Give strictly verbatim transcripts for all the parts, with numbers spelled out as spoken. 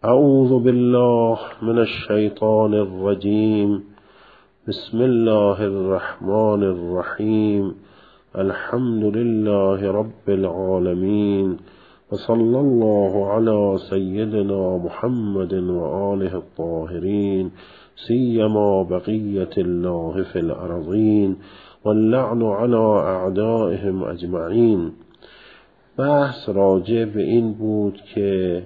اعوذ بالله من الشیطان الرجیم. بسم الله الرحمن الرحیم. الحمد لله رب العالمین و صلی الله علی سیدنا محمد و آله الطاهرین، سیما بقیة الله فی الارضین واللعن علی اعدائهم اجمعین. بحث راجع به این بود که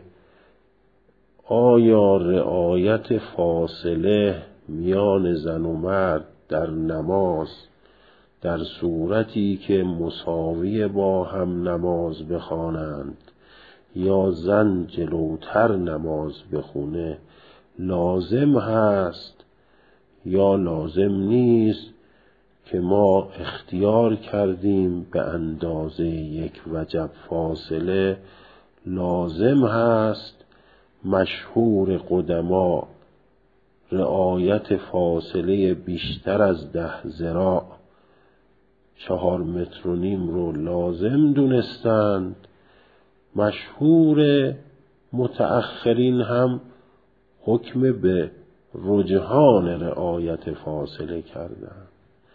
آیا رعایت فاصله میان زن و مرد در نماز در صورتی که مساوی با هم نماز بخوانند یا زن جلوتر نماز بخونه لازم هست یا لازم نیست، که ما اختیار کردیم به اندازه یک وجب فاصله لازم هست. مشهور قدما رعایت فاصله بیشتر از ده ذراع، چهار متر و نیم رو لازم دونستند. مشهور متأخرین هم حکم به رجحان رعایت فاصله کردند.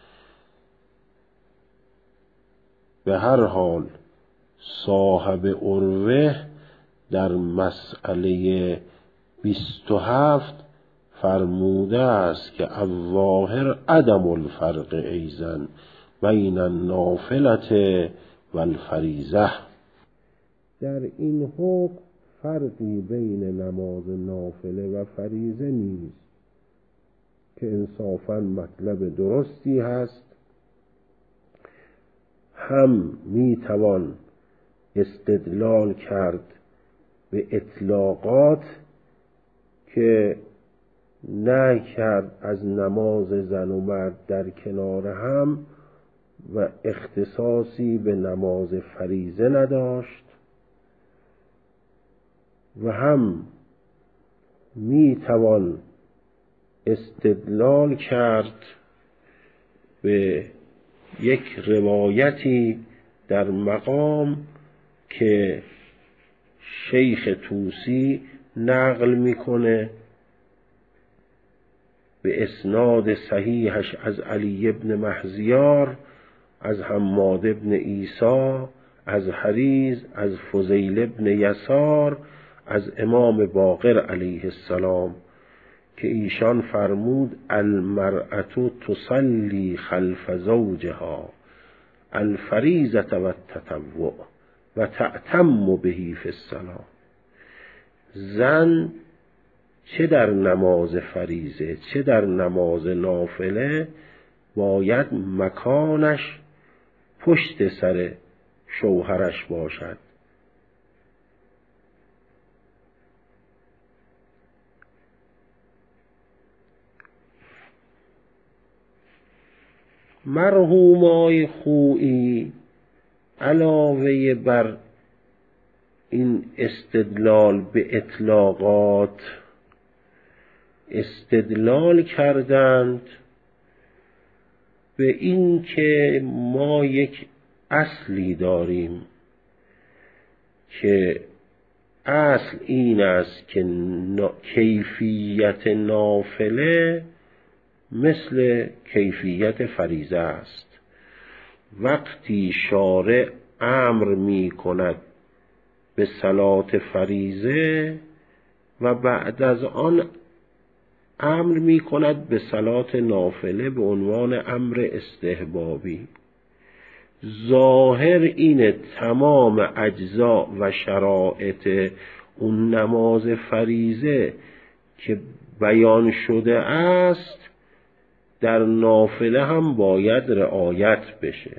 به هر حال صاحب عروه در مسئله بیست و هفت فرموده است که الظاهر عدم الفرق ایزن بین النافلة و الفریضه. در این حکم فرقی بین نماز نافله و فریضه نیست، که انصافاً مطلب درستی هست. هم میتوان استدلال کرد به اطلاقات که نهی کرد از نماز زن و مرد در کنار هم و اختصاصی به نماز فریضه نداشت، و هم میتوان استدلال کرد به یک روایتی در مقام که شیخ طوسی نقل میکنه به اسناد صحیحش از علی ابن مهزیار، از حماد ابن عیسی، از حریز، از فضیل ابن یسار، از امام باقر علیه السلام، که ایشان فرمود المرأة تصلی خلف زوجها الفریضة و التطوع و تأتم بهی فی الصلاة. زن چه در نماز فریضه چه در نماز نافله باید مکانش پشت سر شوهرش باشد. مرحومای خویی علاوه بر این استدلال به اطلاقات استدلال کردند به این که ما یک اصلی داریم که اصل این است که کیفیت نافله مثل کیفیت فریضه است. وقتی شارع امر می کند به صلات فریضه و بعد از آن امر می کند به صلات نافله به عنوان امر استحبابی، ظاهر اینه تمام اجزا و شرایط اون نماز فریضه که بیان شده است در نافله هم باید رعایت بشه.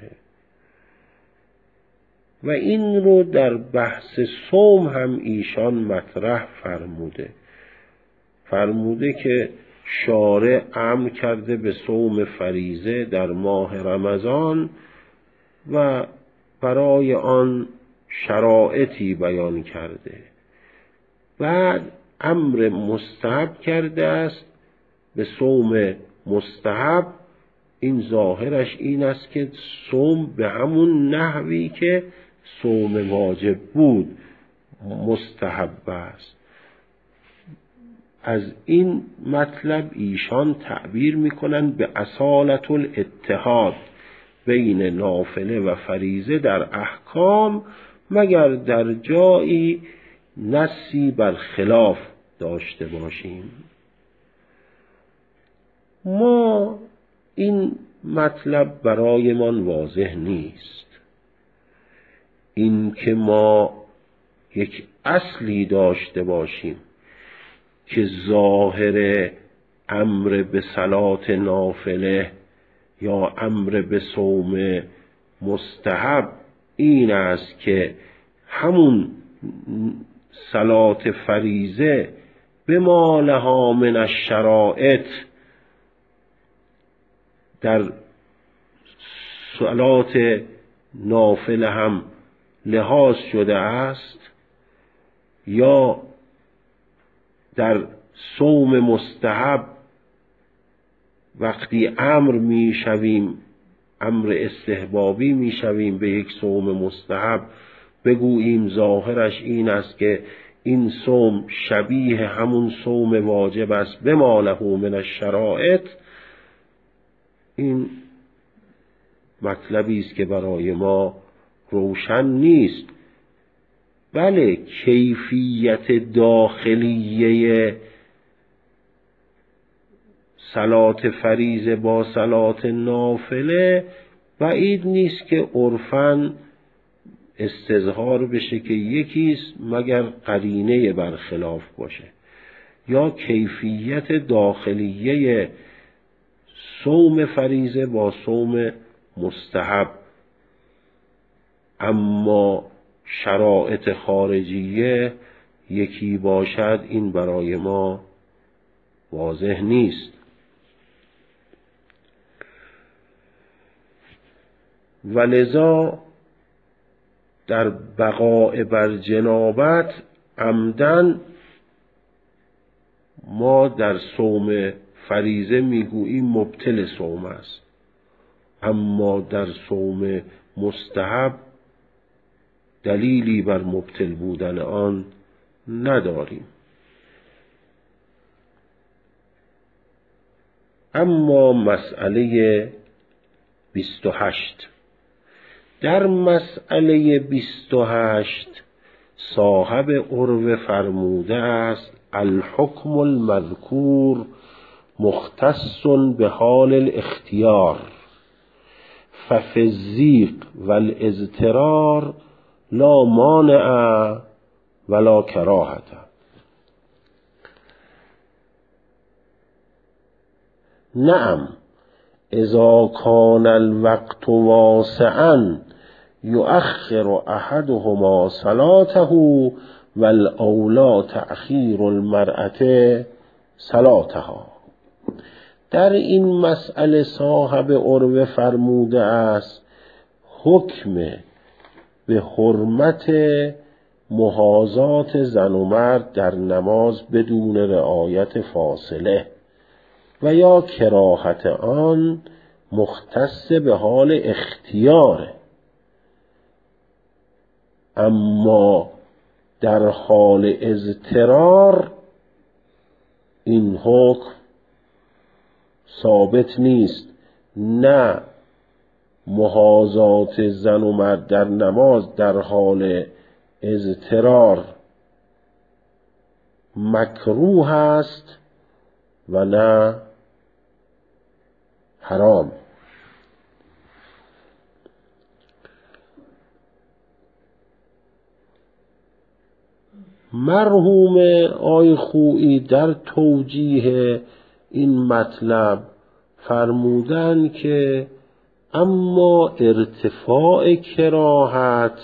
و این رو در بحث صوم هم ایشان مطرح فرموده فرموده که شارع امر کرده به صوم فریضه در ماه رمضان و برای آن شرایطی بیان کرده، بعد امر مستحب کرده است به صوم مستحب. این ظاهرش این است که صوم به همون نحوی که صوم واجب بود مستحب است. از این مطلب ایشان تعبیر میکنن به اصالت الاتحاد بین نافله و فریضه در احکام، مگر در جایی نصی بر خلاف داشته باشیم. ما این مطلب برایمان واضح نیست. این که ما یک اصلی داشته باشیم که ظاهر امر به صلات نافله یا امر به صوم مستحب این است که همون صلات فریضه به ما لها من الشرائط در صلات نافله هم لحاظ شده است، یا در صوم مستحب وقتی امر می شویم، امر استحبابی می شویم به یک صوم مستحب، بگوییم ظاهرش این است که این صوم شبیه همون صوم واجب است به ما له من الشرائط. این مطلبی است که برای ما روشن نیست. بله، کیفیت داخلیه صلات فریضه با صلات نافله بعید نیست که عرفاً استظهار بشه که یکیست مگر قرینه برخلاف باشه، یا کیفیت داخلیه صوم فریضه با صوم مستحب، اما شرایط خارجیه یکی باشد این برای ما واضح نیست. ولذا در بقاء بر جنابت عمدن ما در صوم فریضه میگوییم مبطل صوم است، اما در صوم مستحب دلیلی بر مبطل بودن آن نداریم. اما مسئله بیست و هشت، در مسئله بیست و هشت صاحب عروه فرموده است الحکم المذکور مختص به حال الاختیار ففی الضیق والاضطرار لا مانع ولا کراهة. نعم اذا كان الوقت واسعا یؤخر احدهما صلاته والاولی تأخیر المرأة صلاتها. در این مسئله صاحب عروه فرموده است حکم به حرمت محاذات زن و مرد در نماز بدون رعایت فاصله و یا کراهت آن مختص به حال اختیاره، اما در حال اضطرار این حکم ثابت نیست. نه محاذات زن و مرد در نماز در حال اضطرار مکروه است و نه حرام. مرحوم آی خویی در توجیه این مطلب فرمودن که اما ارتفاع کراهت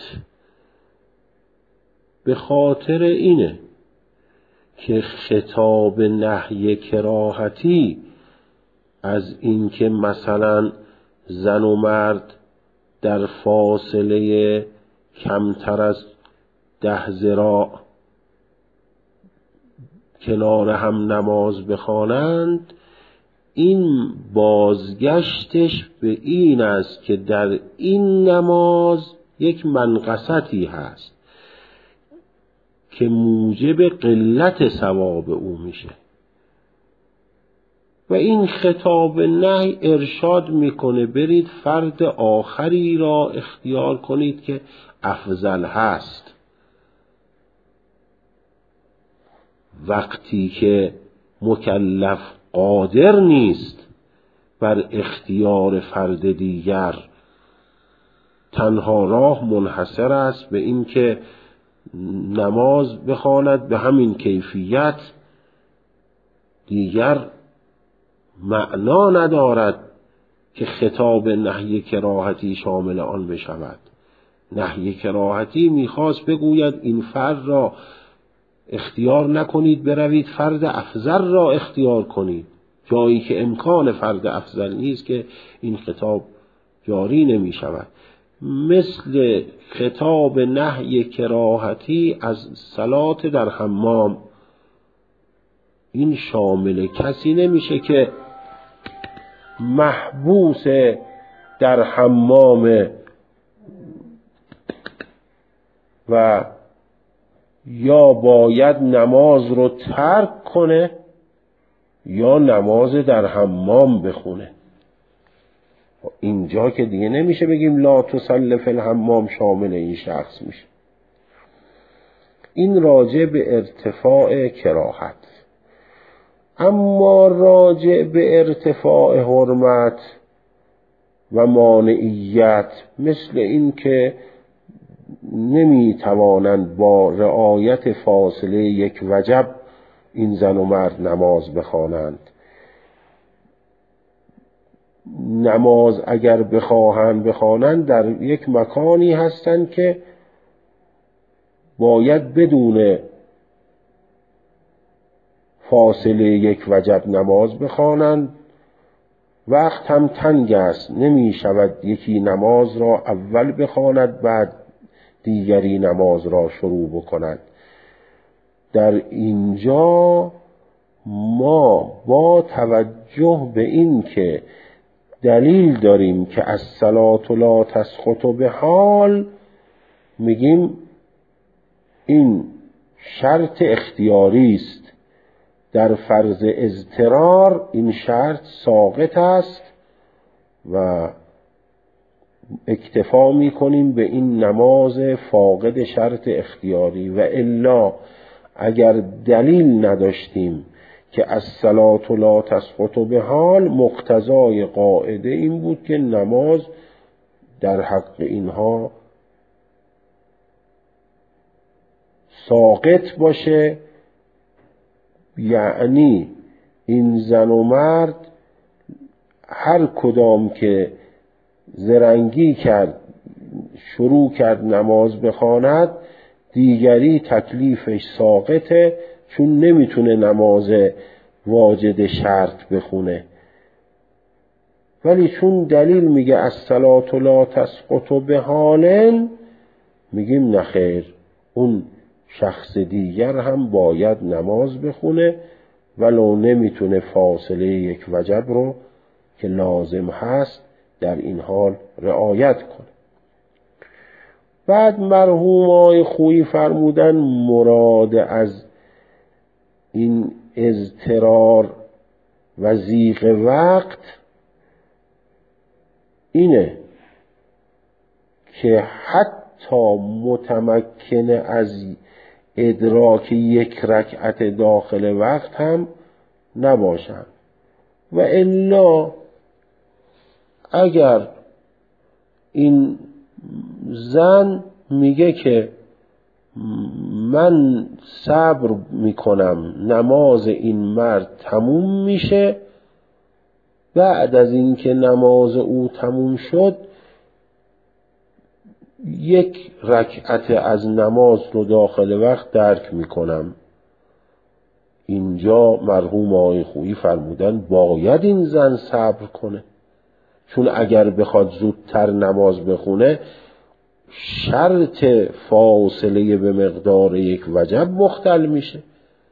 به خاطر اینه که خطاب نهی کراهتی از اینکه مثلا زن و مرد در فاصله کمتر از ده ذراع کنار هم نماز بخوانند، این بازگشتش به این است که در این نماز یک منقصتی هست که موجب قلت ثواب او میشه. و این خطاب نهی ارشاد میکنه برید فرد آخری را اختیار کنید که افضل هست. وقتی که مکلف قادر نیست بر اختیار فرد دیگر، تنها راه منحصر است به این که نماز بخواند به همین کیفیت، دیگر معنا ندارد که خطاب نهی کراهتی شامل آن بشود. نهی کراهتی میخواست بگوید این فرد را اختیار نکنید، بروید فرد افضل را اختیار کنید. جایی که امکان فرد افضل نیست که این خطاب جاری نمی شود. مثل خطاب نهی کراهتی از صلات در حمام، این شامل کسی نمیشه که محبوس در حمام و یا باید نماز رو ترک کنه یا نماز در حمام بخونه. اینجا که دیگه نمیشه بگیم لا تصلی فی الحمام شامل این شخص میشه. این راجع به ارتفاع کراهت. اما راجع به ارتفاع حرمت و مانعیت، مثل این که نمیتوانند با رعایت فاصله یک وجب این زن و مرد نماز بخوانند، نماز اگر بخواهند بخوانند در یک مکانی هستند که باید بدون فاصله یک وجب نماز بخوانند. وقت هم تنگ است، نمی شود یکی نماز را اول بخواند بعد دیگری نماز را شروع بکند. در اینجا ما با توجه به این که دلیل داریم که الصلاة لا تسقط بحال، میگیم این شرط اختیاری است. در فرض اضطرار این شرط ساقط است و اکتفا میکنیم به این نماز فاقد شرط اختیاری. و الا اگر دلیل نداشتیم که الصلاة لا تسقط بحال، مقتضای قاعده این بود که نماز در حق اینها ساقط باشه، یعنی این زن و مرد هر کدام که زرنگی کرد شروع کرد نماز بخواند، دیگری تکلیفش ساقطه، چون نمیتونه نماز واجد شرط بخونه. ولی چون دلیل میگه الصلاة لا تسقط بحال، میگیم نخیر، اون شخص دیگر هم باید نماز بخونه ولو نمیتونه فاصله یک وجب رو که لازم هست در این حال رعایت کنه. بعد مرحوم آقای خویی فرمودن مراد از این اضطرار و ضیق وقت اینه که حتی متمکن از ادراک یک رکعت داخل وقت هم نباشند. و الا اگر این زن میگه که من صبر میکنم نماز این مرد تموم میشه، بعد از اینکه نماز او تموم شد یک رکعت از نماز رو داخل وقت درک میکنم، اینجا مرحوم آقای خویی فرمودن باید این زن صبر کنه، چون اگر بخواد زودتر نماز بخونه شرط فاصله به مقدار یک وجب مختل میشه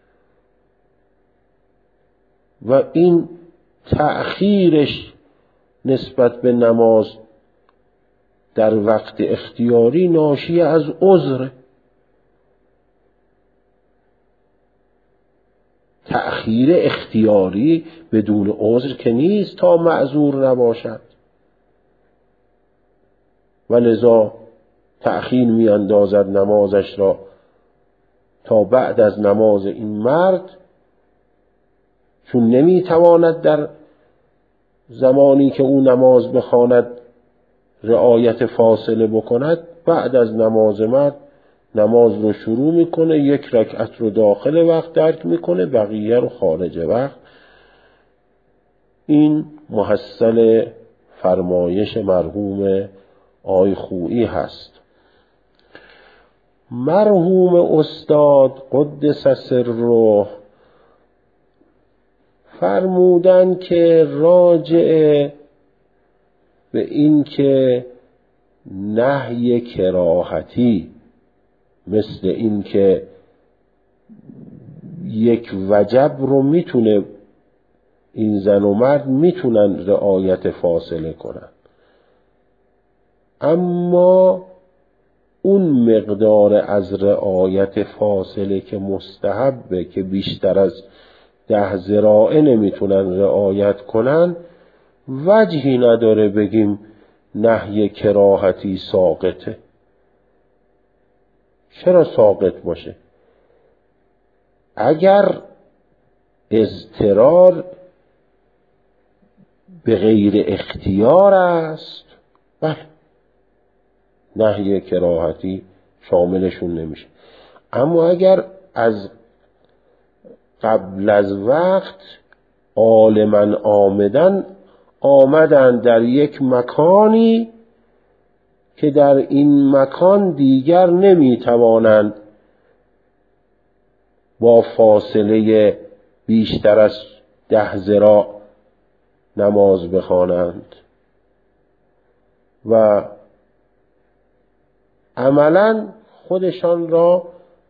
و این تأخیرش نسبت به نماز در وقت اختیاری ناشی از عذر. تأخیر اختیاری بدون عذر که نیست تا معذور نباشد و لذا تأخیر می اندازد نمازش را تا بعد از نماز این مرد، چون نمی تواند در زمانی که او نماز بخواند رعایت فاصله بکند، بعد از نماز مرد نماز رو شروع میکنه، یک رکعت رو داخل وقت درک میکنه، بقیه رو خارج وقت. این محصل فرمایش مرحوم آقای خویی هست. مرحوم استاد قدس سره فرمودن که راجع به این که نهی کراهتی مثل این که یک وجب رو میتونه این زن و مرد میتونن رعایت فاصله کنن، اما اون مقدار از رعایت فاصله که مستحبه که بیشتر از ده ذراعه نمیتونن رعایت کنن، وجهی نداره بگیم نهی کراهتی ساقطه. چرا ساقط باشه؟ اگر اضطرار به غیر اختیار است، بله نهی کراهتی شاملشون نمیشه. اما اگر از قبل از وقت عالماً آمدن آمدن در یک مکانی که در این مکان دیگر نمیتوانند با فاصله بیشتر از ده ذراع نماز بخوانند و عملاً خودشان را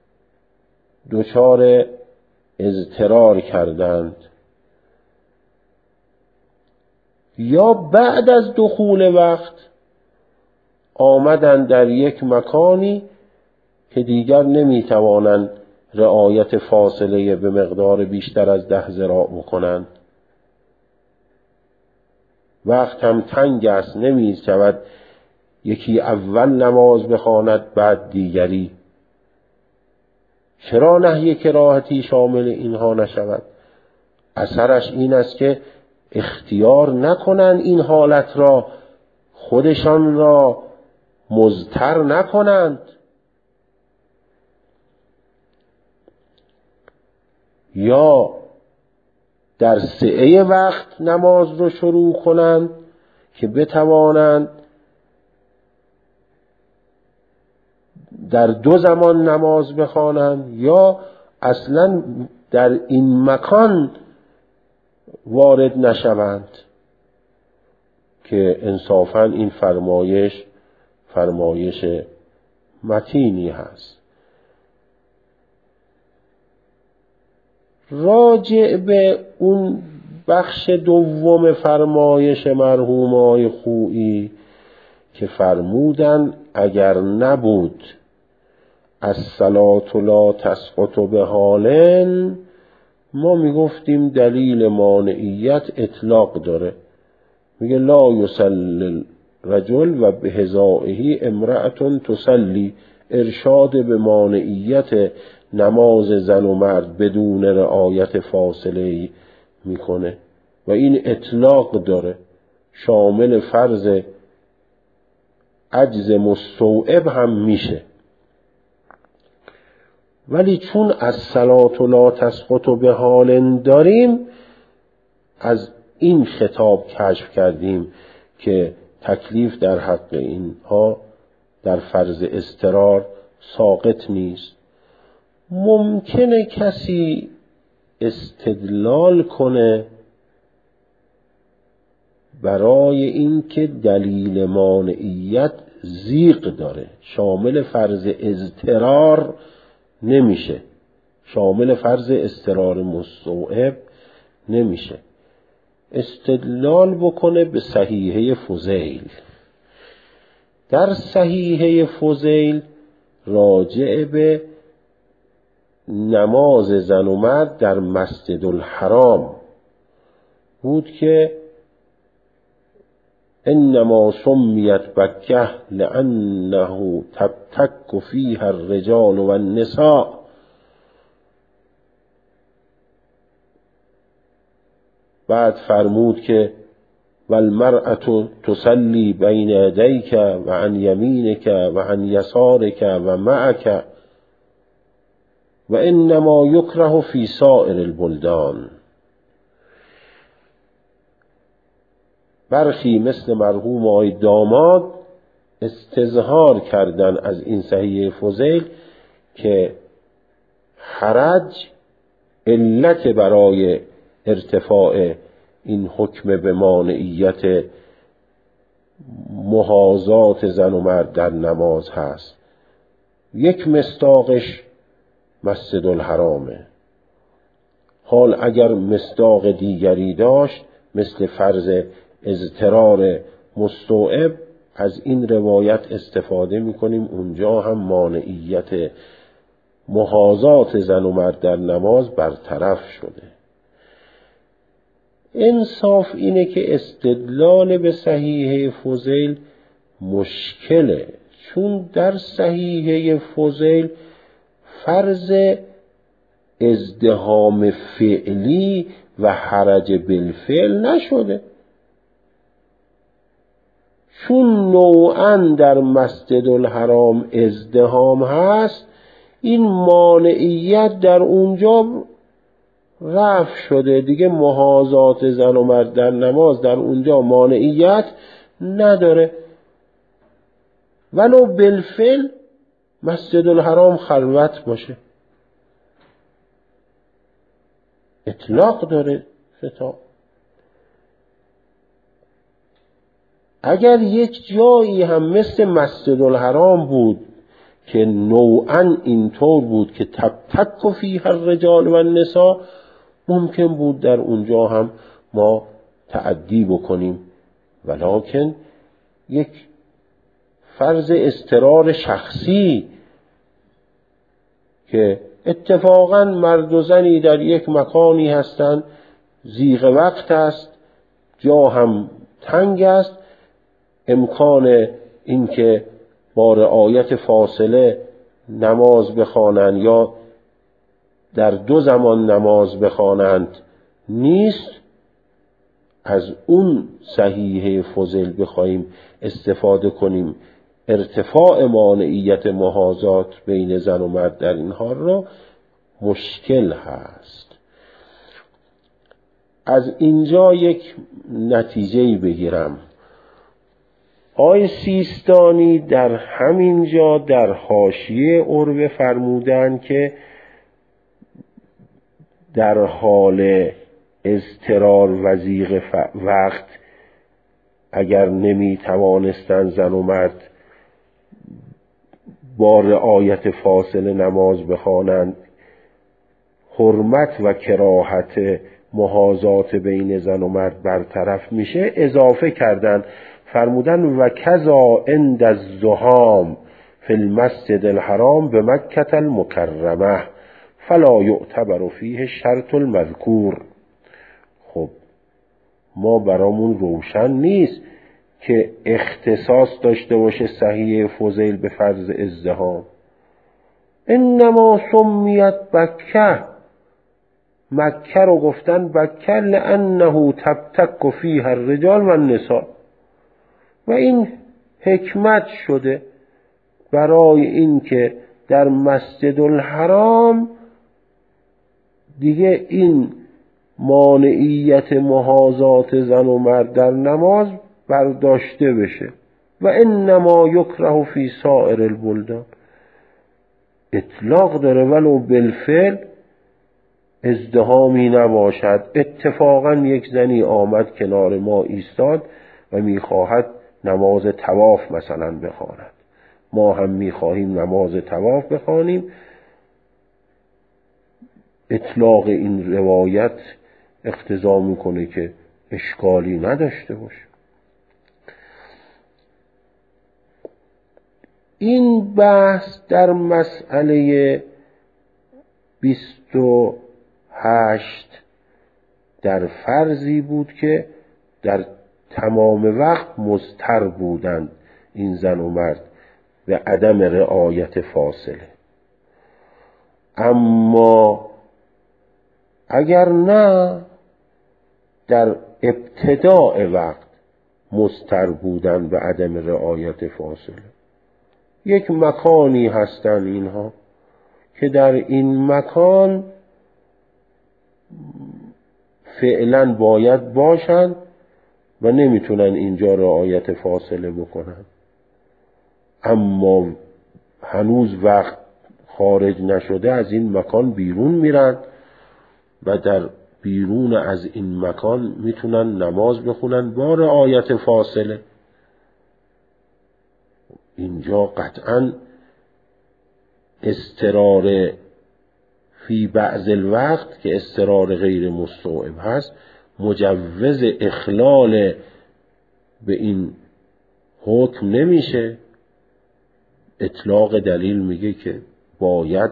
دچار اضطرار کردند، یا بعد از دخول وقت آمدند در یک مکانی که دیگر نمیتوانند رعایت فاصله به مقدار بیشتر از ده ذراع بکنند. وقت هم تنگ است، نمی شود یکی اول نماز بخواند بعد دیگری. چرا نهی کراهتی شامل اینها نشود؟ اثرش این است که اختیار نکنند این حالت را، خودشان را مضطر نکنند، یا در سعه وقت نماز رو شروع کنند که بتوانند در دو زمان نماز بخوانند، یا اصلا در این مکان وارد نشوند، که انصافاً این فرمایش فرمایش متینی هست. راجع به اون بخش دوم فرمایش مرحوم آقای خویی که فرمودن اگر نبود الصلاة لا تسقط بحال، ما میگفتیم دلیل مانعیت اطلاق داره. میگه لا یصلی رجل و به هزائه امرأة تصلی، ارشاد به مانعیت نماز زن و مرد بدون رعایت فاصله میکنه و این اطلاق داره، شامل فرض عجز مستوعب هم میشه. ولی چون الصلاة لا تسقط بحال داریم، از این خطاب کشف کردیم که تکلیف در حق اینها در فرض اضطرار ساقط نیست. ممکنه کسی استدلال کنه برای این که دلیل مانعیت زیغ داره، شامل فرض اضطرار نمیشه، شامل فرض اضطرار مستوعب نمیشه. استدلال بکنه به صحیحه فضیل. در صحیحه فضیل راجع به نماز زن و مرد در مسجد الحرام بود که انما سمیت بکه لانه تبتک فیها الرجال و النساء. بعد فرمود که والمرأة تصلی بین یدیک و عن یمینک و عن یسارک و معک و انما یکره فی سائر البلدان. برخی مثل مرحوم آقای داماد استظهار کردن از این صحیح فضیل که حرج علت برای ارتفاع این حکم به مانعیت محاذات زن و مرد در نماز هست. یک مصداقش مسجد الحرامه. حال اگر مصداق دیگری داشت مثل فرض اضطرار مستوعب، از این روایت استفاده میکنیم، اونجا هم مانعیت محاذات زن و مرد در نماز برطرف شده. انصاف اینه که استدلال به صحیحه فضیل مشکله، چون در صحیحه فضیل فرض ازدحام فعلی و حرج بالفعل نشده. چون نوعاً در مسجد الحرام ازدحام هست، این مانعیت در اونجا رفع شده دیگه. محاذات زن و مرد در نماز در اونجا مانعیت نداره، ولو بالفعل مسجد الحرام خلوت باشه. اطلاق داره خطاب. اگر یک جایی هم مثل مسجد الحرام بود که نوعاً اینطور بود که تبتک فیها الرجال و النساء، ممکن بود در اونجا هم ما تعدی بکنیم، ولکن یک فرض اضطرار شخصی که اتفاقاً مرد و زنی در یک مکانی هستند، ضیق وقت است، جا هم تنگ است، امکان این که با رعایت فاصله نماز بخوانند یا در دو زمان نماز بخوانند نیست. از اون صحیحه فضیل بخواهیم استفاده کنیم ارتفاع مانعیت محاذات بین زن و مرد در این حال را مشکل هست. از اینجا یک نتیجه بگیرم. آقای سیستانی در همین جا در حاشیه عربه فرمودند که در حال اضطرار و ضیق وقت اگر نمی توانستند زن و مرد با رعایت فاصله نماز بخوانند، حرمت و کراهت محاذات بین زن و مرد برطرف میشه. اضافه کردند فرمودن و کذا عند الزحام فی المسجد الحرام به مکة المکرمه فلا یعتبر فیه شرط المذکور. خب ما برامون روشن نیست که اختصاص داشته باشه صحیح فضیل به فرض ازدحام. انما سمیت بکه، مکه رو گفتن بکه لانه تبتک فیها الرجال و النساء، و این حکمت شده برای این که در مسجد الحرام دیگه این مانعیت محاذات زن و مرد در نماز برداشته بشه. و انما یکره فی سائر البلدان، اطلاق داره ولو بالفعل ازدحامی نباشد. اتفاقا یک زنی آمد کنار ما ایستاد و میخواهد نماز طواف مثلا بخواند، ما هم میخواهیم نماز طواف بخوانیم، اطلاق این روایت اقتضا میکنه که اشکالی نداشته باشه. این بحث در مسئله بیست و هشت در فرضی بود که در تمام وقت مضطر بودند این زن و مرد به عدم رعایت فاصله. اما اگر نه در ابتداء وقت مضطر بودند به عدم رعایت فاصله، یک مکانی هستند اینها که در این مکان فعلا باید باشند و نمیتونن اینجا رعایت فاصله بکنن، اما هنوز وقت خارج نشده از این مکان بیرون میرن و در بیرون از این مکان میتونن نماز بخونن با رعایت فاصله. اینجا قطعاً استرار فی بعض الوقت که استرار غیر مستوعب هست مجوز اخلال به این حکم نمیشه. اطلاق دلیل میگه که باید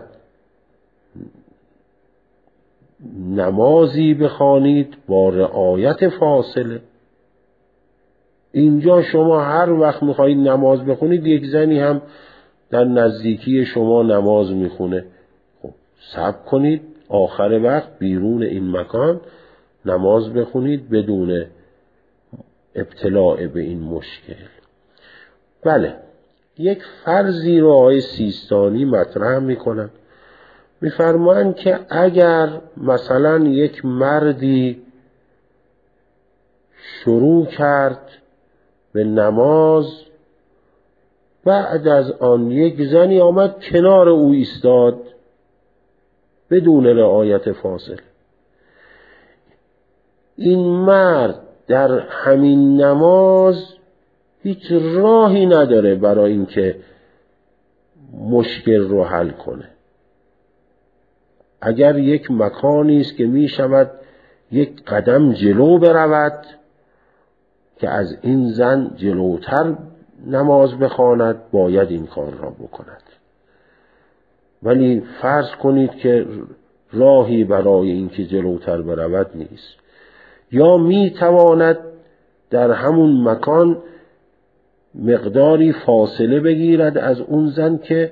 نمازی بخوانید با رعایت فاصله. اینجا شما هر وقت میخواهید نماز بخونید، یک زنی هم در نزدیکی شما نماز میخونه، خب صبر کنید آخر وقت بیرون این مکان نماز بخونید بدون ابتلاع به این مشکل. بله، یک فرضی رو آقای سیستانی مطرح میکنن، میفرمایند که اگر مثلا یک مردی شروع کرد به نماز، بعد از آن یک زنی آمد کنار او ایستاد بدون رعایت فاصله، این مرد در همین نماز هیچ راهی نداره برای اینکه مشکل رو حل کنه. اگر یک مکانی است که می شود یک قدم جلو برود که از این زن جلوتر نماز بخواند، باید این کار را بکند. ولی فرض کنید که راهی برای اینکه جلوتر برود نیست، یا می تواند در همون مکان مقداری فاصله بگیرد از اون زن که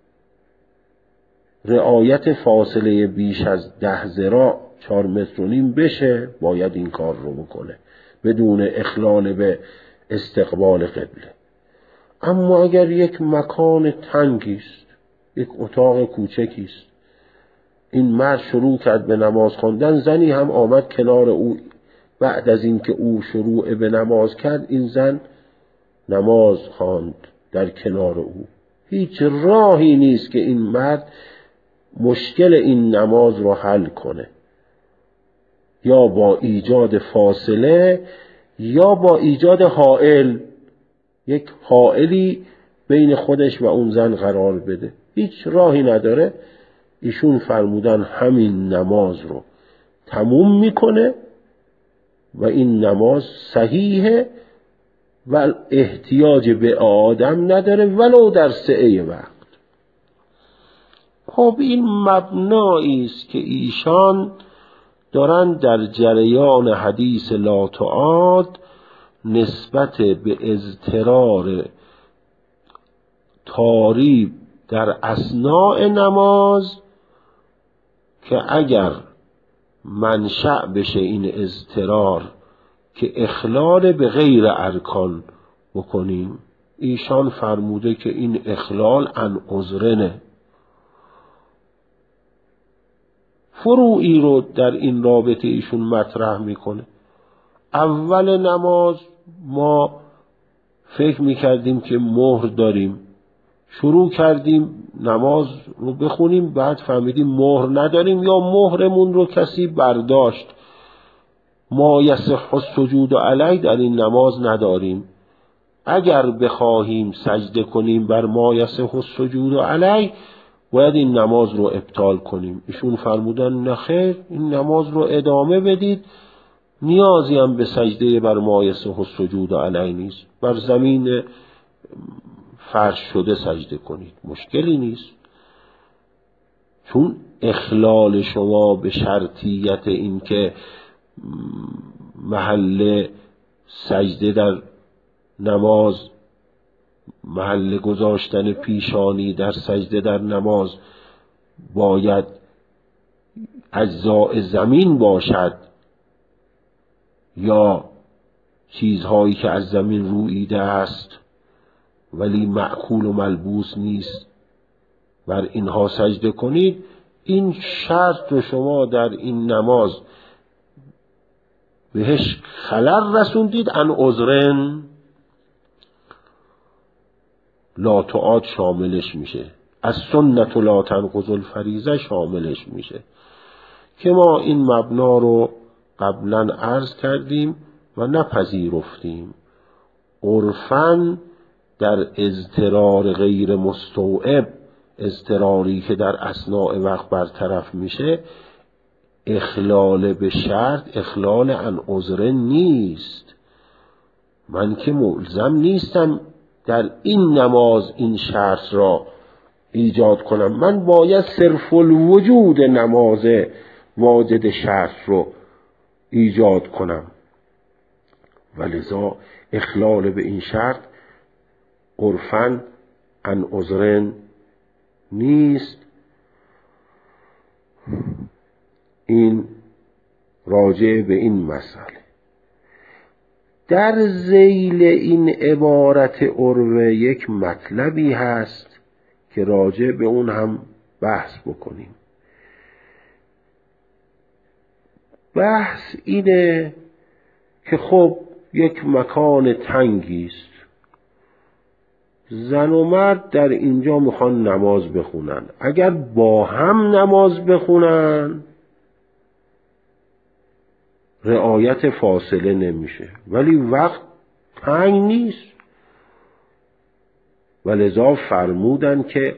رعایت فاصله بیش از ده ذراع چهار متر و نیم بشه، باید این کار رو بکنه بدون اخلال به استقبال قبله. اما اگر یک مکان تنگی است، یک اتاق کوچکی است، این مرد شروع کرد به نماز خواندن، زنی هم آمد کنار او، بعد از اینکه او شروع به نماز کرد این زن نماز خواند در کنار او، هیچ راهی نیست که این مرد مشکل این نماز رو حل کنه، یا با ایجاد فاصله یا با ایجاد حائل، یک حائلی بین خودش و اون زن قرار بده، هیچ راهی نداره. ایشون فرمودن همین نماز رو تموم میکنه و این نماز صحیحه و احتیاج به آدم نداره ولو در سعه وقت. خب این مبنایی است که ایشان دارن در جریان حدیث لا تعاد نسبت به اضطرار تاریب در اثناء نماز، که اگر منشأ بشه این اضطرار که اخلال به غیر ارکان بکنیم، ایشان فرموده که این اخلال عن عذرنه. فروعی رو در این رابطه ایشون مطرح میکنه. اول نماز ما فکر میکردیم که مهر داریم، شروع کردیم نماز رو بخونیم، بعد فهمیدیم مهر نداریم یا مهرمون رو کسی برداشت، ما یصح السجود علیه در این نماز نداریم. اگر بخواهیم سجده کنیم بر ما یصح السجود علیه باید این نماز رو ابطال کنیم. ایشون فرمودن نخیر، این نماز رو ادامه بدید، نیازی هم به سجده بر ما یصح السجود علیه نیست، بر زمین فرش شده سجده کنید، مشکلی نیست، چون اخلال شما به شرطیت این که محل سجده در نماز، محل گذاشتن پیشانی در سجده در نماز باید اجزاء زمین باشد یا چیزهایی که از زمین روییده است ولی مأکول و ملبوس نیست بر اینها سجده کنید، این شرط رو شما در این نماز بهش خلل رسوندید، ان عذرن لا تعاد شاملش میشه، از سنت لا تنقض الفریضه شاملش میشه که ما این مبنا رو قبلا عرض کردیم و نپذیرفتیم. عرفاً در اضطرار غیر مستوعب، اضطراری که در اثناء وقت برطرف میشه، اخلال به شرط اخلال عن عذر نیست. من که ملزم نیستم در این نماز این شرط را ایجاد کنم، من باید صرف الوجود نماز واجد شرط رو ایجاد کنم، ولذا اخلال به این شرط عرفاً عن عذر نیست. این راجع به این مسئله. در ذیل این عبارت عروه یک مطلبی هست که راجع به اون هم بحث بکنیم. بحث اینه که خب یک مکان تنگی است، زن و مرد در اینجا میخوان نماز بخونن، اگر با هم نماز بخونن رعایت فاصله نمیشه، ولی وقت تنگ نیست، ولذا فرمودن که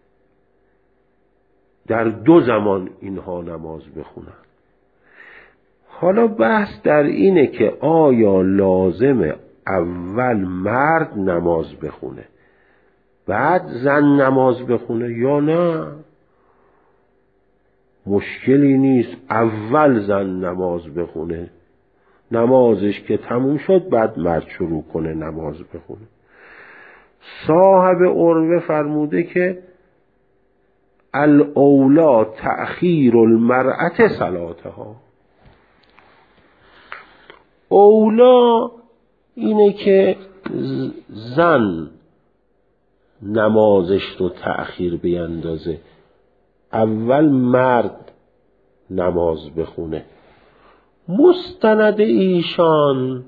در دو زمان اینها نماز بخونن. حالا بحث در اینه که آیا لازمه اول مرد نماز بخونه بعد زن نماز بخونه یا نه؟ مشکلی نیست اول زن نماز بخونه، نمازش که تموم شد بعد مرد شروع کنه نماز بخونه. صاحب عروه فرموده که الاولا تأخیر المرأة صلاتها، اولا اینه که زن نمازش رو تأخیر بیندازه، اول مرد نماز بخونه. مستند ایشان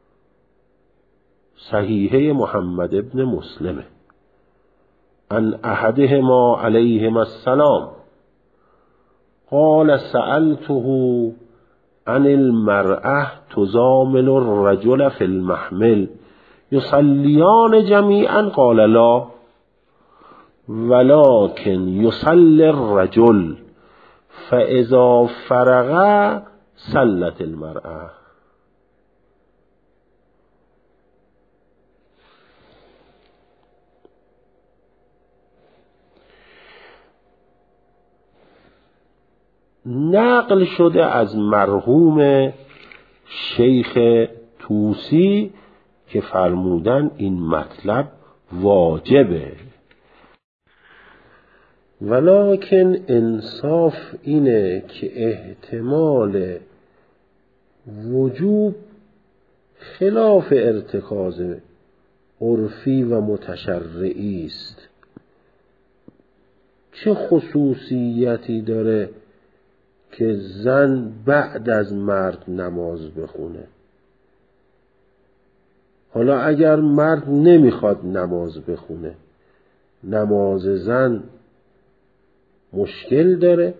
صحیحه محمد ابن مسلمه، ان احدهما علیهما السلام قال سألته عن المرأة تزامل الرجل في المحمل يصليان جميعا قال لا ولكن يصلي الرجل فإذا فرغ صلت المرأة. نقل شده از مرحوم شیخ طوسی که فرمودن این مطلب واجبه، ولکن انصاف اینه که احتمال وجوب خلاف ارتکاز عرفی و متشرعی است. چه خصوصیتی داره که زن بعد از مرد نماز بخونه؟ حالا اگر مرد نمیخواد نماز بخونه، نماز زن مشکل داره؟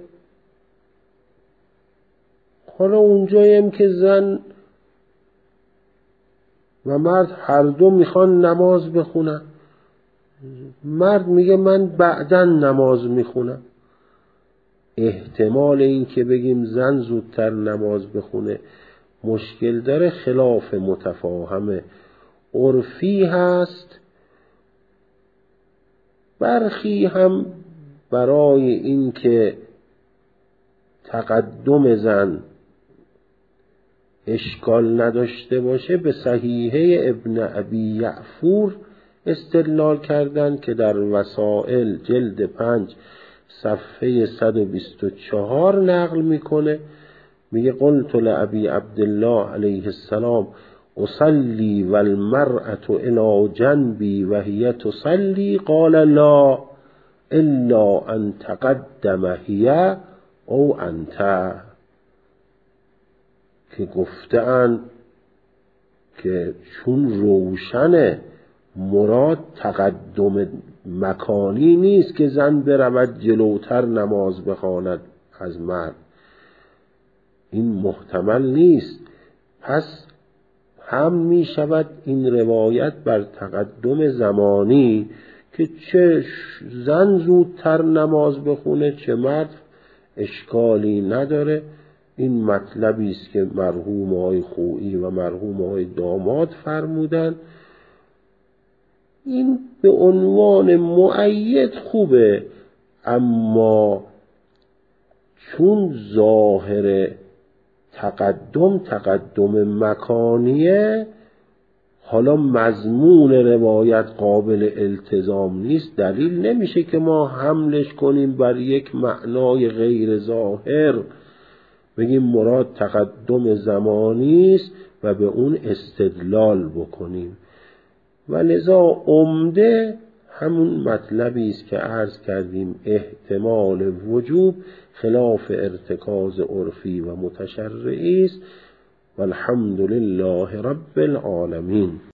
حالا اونجاییم که زن و مرد هر دو میخوان نماز بخونن، مرد میگه من بعداً نماز میخونم، احتمال این که بگیم زن زودتر نماز بخونه مشکل داره، خلاف متفاهم عرفی هست. برخی هم برای این که تقدم زن اشکال نداشته باشه به صحیحه ابن ابی یعفور استدلال کردن که در وسائل جلد پنج صفحه صد و بیست و چهار نقل میکنه. میگه قلت لابی عبدالله علیه السلام اصلی والمرأة الى جنبی و هی تصلی قال لا الا ان تقدم هی او انت، که گفتن که چون روشن مراد تقدم مکانی نیست که زن برود جلوتر نماز بخواند از مرد، این محتمل نیست. پس هم می شود این روایت بر تقدم زمانی که چه زن زودتر نماز بخونه چه مرد اشکالی نداره. این مطلبی است که مرحوم آقای خویی و مرحوم آقای داماد فرمودن. این به عنوان مؤید خوبه، اما چون ظاهر تقدم تقدم مکانیه، حالا مضمون روایت قابل التزام نیست، دلیل نمیشه که ما حملش کنیم بر یک معنای غیر ظاهر، بگیم مراد تقدم زمانی است و به اون استدلال بکنیم. و لذا عمده همون مطلبی است که عرض کردیم، احتمال وجوب خلاف ارتکاز عرفی و متشرعی است. والحمد لله رب العالمین.